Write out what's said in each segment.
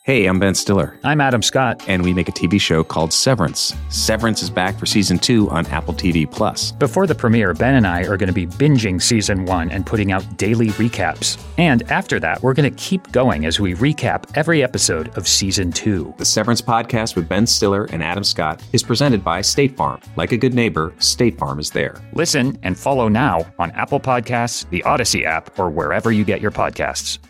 Hey, I'm Ben Stiller. I'm Adam Scott. And we make a TV show called Severance. Severance is back for Season 2 on Apple TV+. Before the premiere, Ben and I are going to be binging Season 1 and putting out daily recaps. And after that, we're going to keep going as we recap every episode of Season 2. The Severance podcast with Ben Stiller and Adam Scott is presented by State Farm. Like a good neighbor, State Farm is there. Listen and follow now on Apple Podcasts, the Odyssey app, or wherever you get your podcasts.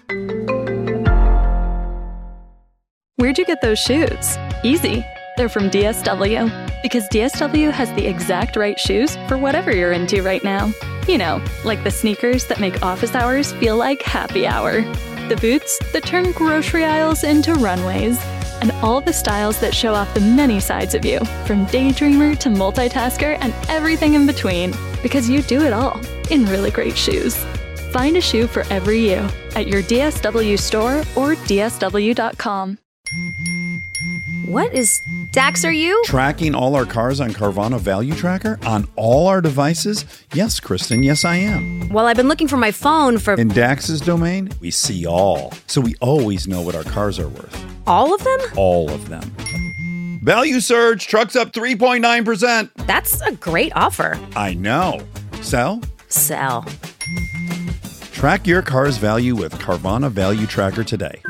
Where'd you get those shoes? Easy. They're from DSW. Because DSW has the exact right shoes for whatever you're into right now. You know, like the sneakers that make office hours feel like happy hour. The boots that turn grocery aisles into runways. And all the styles that show off the many sides of you, from daydreamer to multitasker and everything in between. Because you do it all in really great shoes. Find a shoe for every you at your DSW store or DSW.com. What is Dax, are you? Tracking all our cars on Carvana Value Tracker on all our devices? Yes, Kristen, yes I am. Well, I've been looking for my phone for... In Dax's domain, we see all. So we always know what our cars are worth. All of them? All of them. Value surge, trucks up 3.9%. That's a great offer. I know. Sell? Sell. Track your car's value with Carvana Value Tracker today.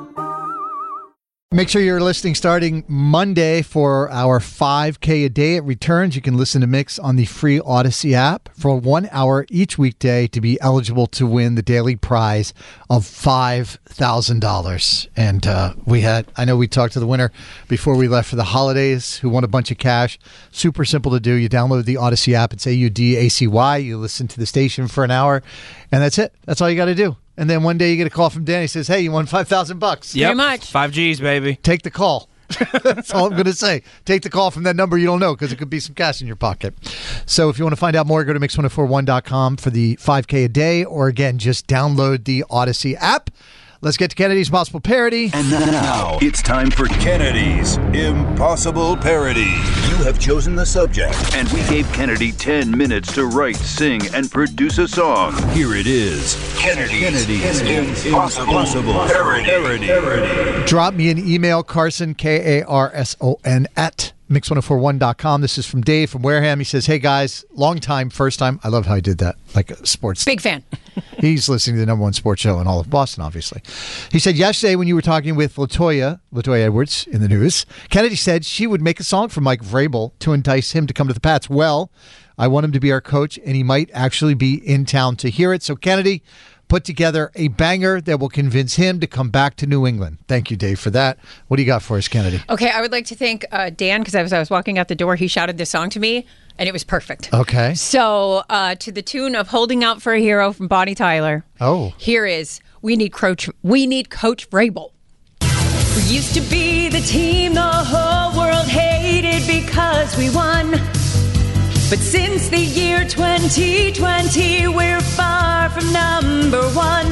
Make sure you're listening starting Monday for our 5K a day. It returns. You can listen to Mix on the free Odyssey app for 1 hour each weekday to be eligible to win the daily prize of $5,000. And I know we talked to the winner before we left for the holidays who won a bunch of cash. Super simple to do. You download the Odyssey app. It's AUDACY. You listen to the station for an hour, and that's it. That's all you got to do. And then one day you get a call from Danny. He says, hey, you won $5,000. Yep. Very much. 5 Gs, baby. Take the call. That's all I'm going to say. Take the call from that number you don't know because it could be some cash in your pocket. So if you want to find out more, go to Mix1041.com for the 5K a day. Or again, just download the Odyssey app. Let's get to Kennedy's Impossible Parody. And now it's time for Kennedy's Impossible Parody. You have chosen the subject, and we gave Kennedy 10 minutes to write, sing, and produce a song. Here it is. Kennedy's Impossible Parody. Drop me an email, Carson, Karson, at Mix1041.com. This is from Dave from Wareham. He says, hey guys, long time, first time. I love how he did that. Like a sports. Big fan. He's listening to the number one sports show in all of Boston, obviously. He said, yesterday when you were talking with Latoya Edwards in the news, Kennedy said she would make a song for Mike Vrabel to entice him to come to the Pats. Well, I want him to be our coach, and he might actually be in town to hear it. So Kennedy, put together a banger that will convince him to come back to New England. Thank you, Dave, for that. What do you got for us, Kennedy? Okay, I would like to thank Dan, because as I was walking out the door, he shouted this song to me, and it was perfect. Okay. So, to the tune of Holding Out for a Hero from Bonnie Tyler. Oh. Here is We Need Coach Vrabel. We used to be the team the whole world hated because we won. But since the year 2020, we're far from number one.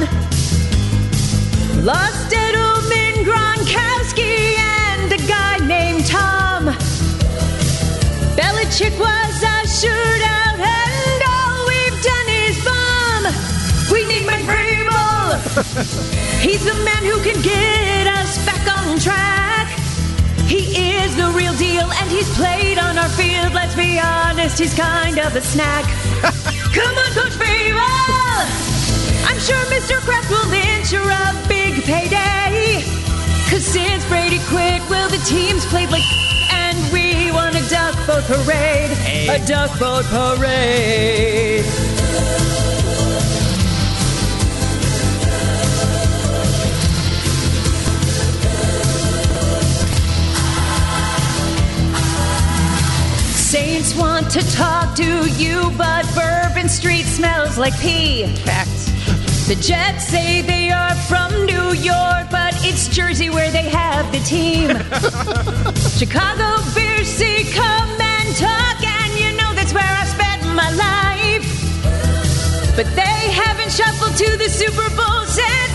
Lost Edelman, Gronkowski, and a guy named Tom. Belichick was a shootout, and all we've done is bomb. We need Mike Vrabel. He's the man who can get us back on track. He is the real deal, and he's played on our field. Let's be honest, he's kind of a snack. Come on, Coach Vrabel! I'm sure Mr. Kraft will ensure a big payday. 'Cause since Brady quit, well, the team's played like and we want a duck boat parade. Hey. A duck boat parade. Saints want to talk to you, but Bourbon Street smells like pee. Facts. The Jets say they are from New York, but it's Jersey where they have the team. Chicago Bears say come and talk, and you know that's where I spent my life. But they haven't shuffled to the Super Bowl since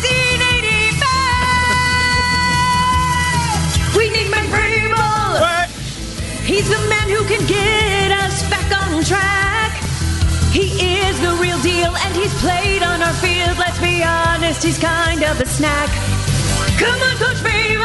1985. We need Mike Vrabel. What? He's the man who can get us back on track. He is the real deal, and he's played on our field. Let's be honest, he's kind of a snack. Come on, Coach Vrabel.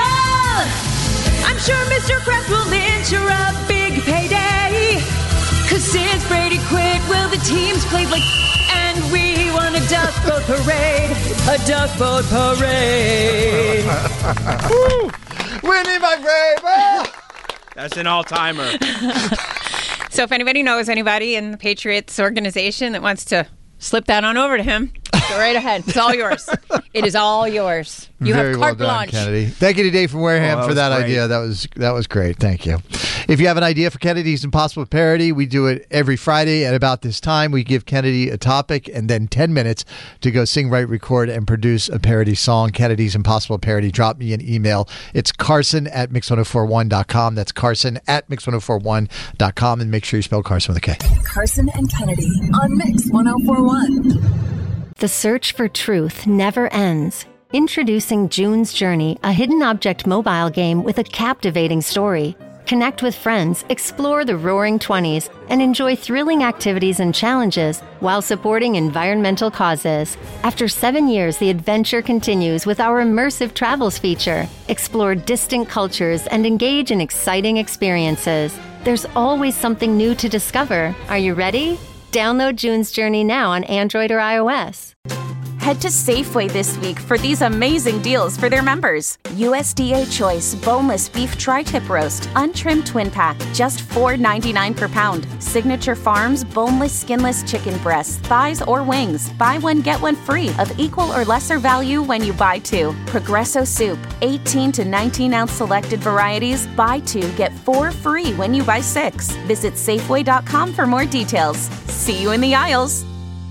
sure Mr. Kraft will ensure a big payday. Cause since Brady quit, well, the team's played like and we won a duck boat parade. A duck boat parade. Winnie, my brave! Oh! That's an all-timer. So if anybody knows anybody in the Patriots organization that wants to slip that on over to him, go right ahead. It's all yours. It is all yours. You Very have well carte done, blanche. Kennedy. Thank you to Dave from Wareham for that idea. That was great. Thank you. If you have an idea for Kennedy's Impossible Parody, we do it every Friday at about this time. We give Kennedy a topic and then 10 minutes to go sing, write, record, and produce a parody song. Kennedy's Impossible Parody. Drop me an email. It's Carson@mix1041.com. That's Carson@mix1041.com. And make sure you spell Carson with a K. Carson and Kennedy on Mix 1041. The search for truth never ends. Introducing June's Journey, a hidden object mobile game with a captivating story. Connect with friends, explore the Roaring 20s, and enjoy thrilling activities and challenges while supporting environmental causes. After 7 years, the adventure continues with our immersive travels feature. Explore distant cultures and engage in exciting experiences. There's always something new to discover. Are you ready? Download June's Journey now on Android or iOS. Head to Safeway this week for these amazing deals for their members. USDA Choice Boneless Beef Tri-Tip Roast, Untrimmed Twin Pack, just $4.99 per pound. Signature Farms Boneless Skinless Chicken Breasts, Thighs, or Wings. Buy one, get one free of equal or lesser value when you buy two. Progresso Soup, 18 to 19-ounce selected varieties. Buy two, get 4 free when you buy 6. Visit Safeway.com for more details. See you in the aisles.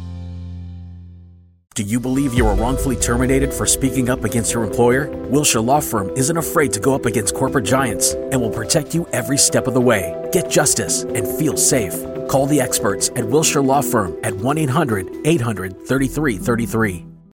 Do you believe you were wrongfully terminated for speaking up against your employer? Wilshire Law Firm isn't afraid to go up against corporate giants and will protect you every step of the way. Get justice and feel safe. Call the experts at Wilshire Law Firm at 1-800-800-3333.